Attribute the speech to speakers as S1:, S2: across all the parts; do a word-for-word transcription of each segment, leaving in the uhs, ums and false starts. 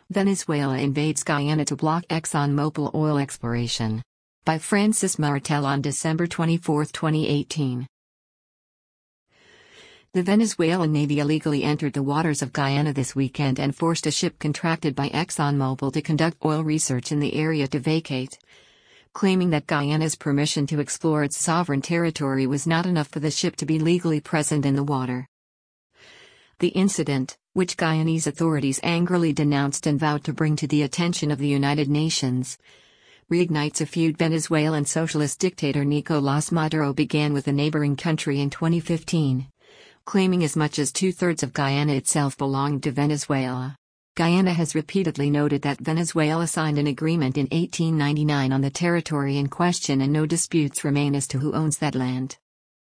S1: Venezuela invades Guyana to block ExxonMobil oil exploration. By Francis Martel on December twenty-fourth, twenty eighteen. The Venezuelan Navy illegally entered the waters of Guyana this weekend and forced a ship contracted by ExxonMobil to conduct oil research in the area to vacate, claiming that Guyana's permission to explore its sovereign territory was not enough for the ship to be legally present in the water. The incident, which Guyanese authorities angrily denounced and vowed to bring to the attention of the United Nations, reignites a feud Venezuelan socialist dictator Nicolás Maduro began with a neighboring country in twenty fifteen, claiming as much as two-thirds of Guyana itself belonged to Venezuela. Guyana has repeatedly noted that Venezuela signed an agreement in eighteen ninety-nine on the territory in question and no disputes remain as to who owns that land.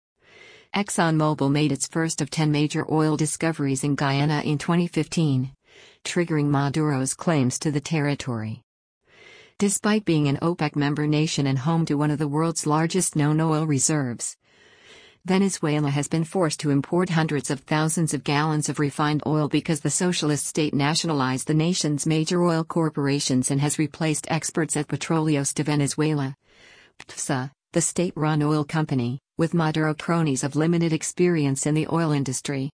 S1: ExxonMobil made its first of ten major oil discoveries in Guyana in twenty fifteen, triggering Maduro's claims to the territory. Despite being an OPEC member nation and home to one of the world's largest known oil reserves, Venezuela has been forced to import hundreds of thousands of gallons of refined oil because the socialist state nationalized the nation's major oil corporations and has replaced experts at Petróleos de Venezuela, P T V S A, the state-run oil company, with Maduro cronies of limited experience in the oil industry.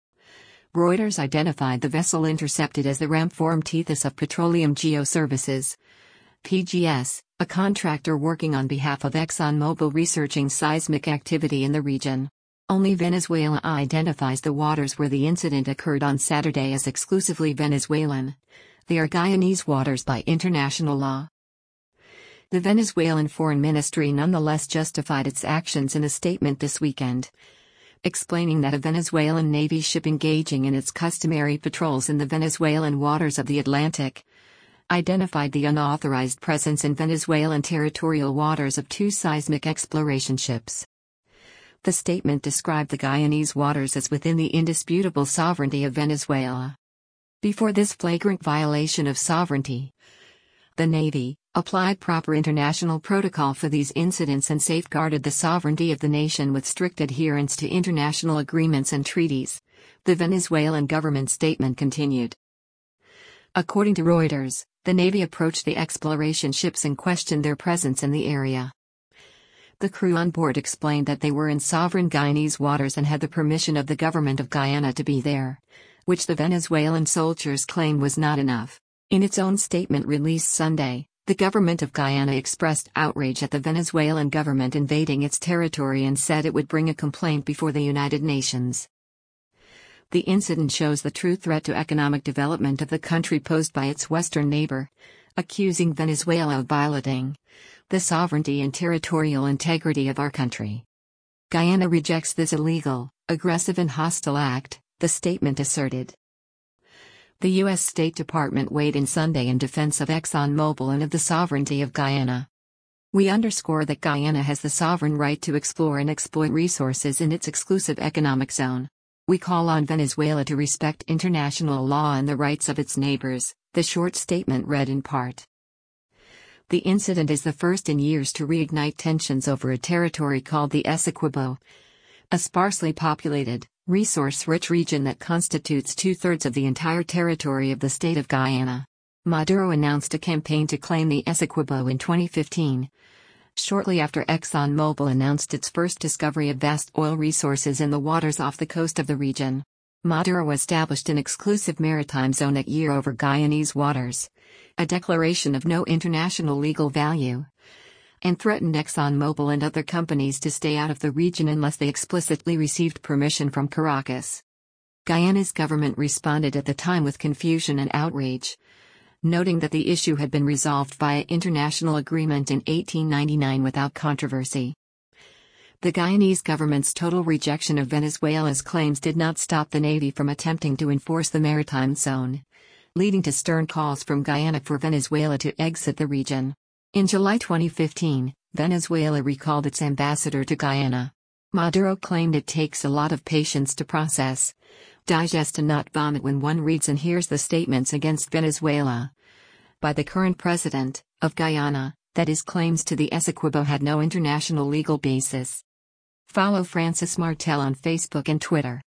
S1: Reuters identified the vessel intercepted as the Ramform Tethys of Petroleum Geoservices, P G S, a contractor working on behalf of ExxonMobil researching seismic activity in the region. Only Venezuela identifies the waters where the incident occurred on Saturday as exclusively Venezuelan. They are Guyanese waters by international law. The Venezuelan Foreign Ministry nonetheless justified its actions in a statement this weekend, explaining that a Venezuelan Navy ship engaging in its customary patrols in the Venezuelan waters of the Atlantic identified the unauthorized presence in Venezuelan territorial waters of two seismic exploration ships. The statement described the Guyanese waters as within the indisputable sovereignty of Venezuela. Before this flagrant violation of sovereignty, the Navy applied proper international protocol for these incidents and safeguarded the sovereignty of the nation with strict adherence to international agreements and treaties, the Venezuelan government statement continued. According to Reuters, the Navy approached the exploration ships and questioned their presence in the area. The crew on board explained that they were in sovereign Guyanese waters and had the permission of the government of Guyana to be there, which the Venezuelan soldiers claimed was not enough. In its own statement released Sunday, the government of Guyana expressed outrage at the Venezuelan government invading its territory and said it would bring a complaint before the United Nations. The incident shows the true threat to economic development of the country posed by its western neighbor, accusing Venezuela of violating the sovereignty and territorial integrity of our country. Guyana rejects this illegal, aggressive and hostile act, the statement asserted. The U S State Department weighed in Sunday in defense of ExxonMobil and of the sovereignty of Guyana. We underscore that Guyana has the sovereign right to explore and exploit resources in its exclusive economic zone. We call on Venezuela to respect international law and the rights of its neighbors, the short statement read in part. The incident is the first in years to reignite tensions over a territory called the Essequibo, a sparsely populated, resource-rich region that constitutes two-thirds of the entire territory of the state of Guyana. Maduro announced a campaign to claim the Essequibo in twenty fifteen, shortly after ExxonMobil announced its first discovery of vast oil resources in the waters off the coast of the region. Maduro established an exclusive maritime zone at year over Guyanese waters, a declaration of no international legal value, and threatened ExxonMobil and other companies to stay out of the region unless they explicitly received permission from Caracas. Guyana's government responded at the time with confusion and outrage, noting that the issue had been resolved via international agreement in eighteen ninety-nine without controversy. The Guyanese government's total rejection of Venezuela's claims did not stop the Navy from attempting to enforce the maritime zone, leading to stern calls from Guyana for Venezuela to exit the region. In July twenty fifteen, Venezuela recalled its ambassador to Guyana. Maduro claimed it takes a lot of patience to process, digest and not vomit when one reads and hears the statements against Venezuela by the current president of Guyana, that his claims to the Essequibo had no international legal basis. Follow Francis Martel on Facebook and Twitter.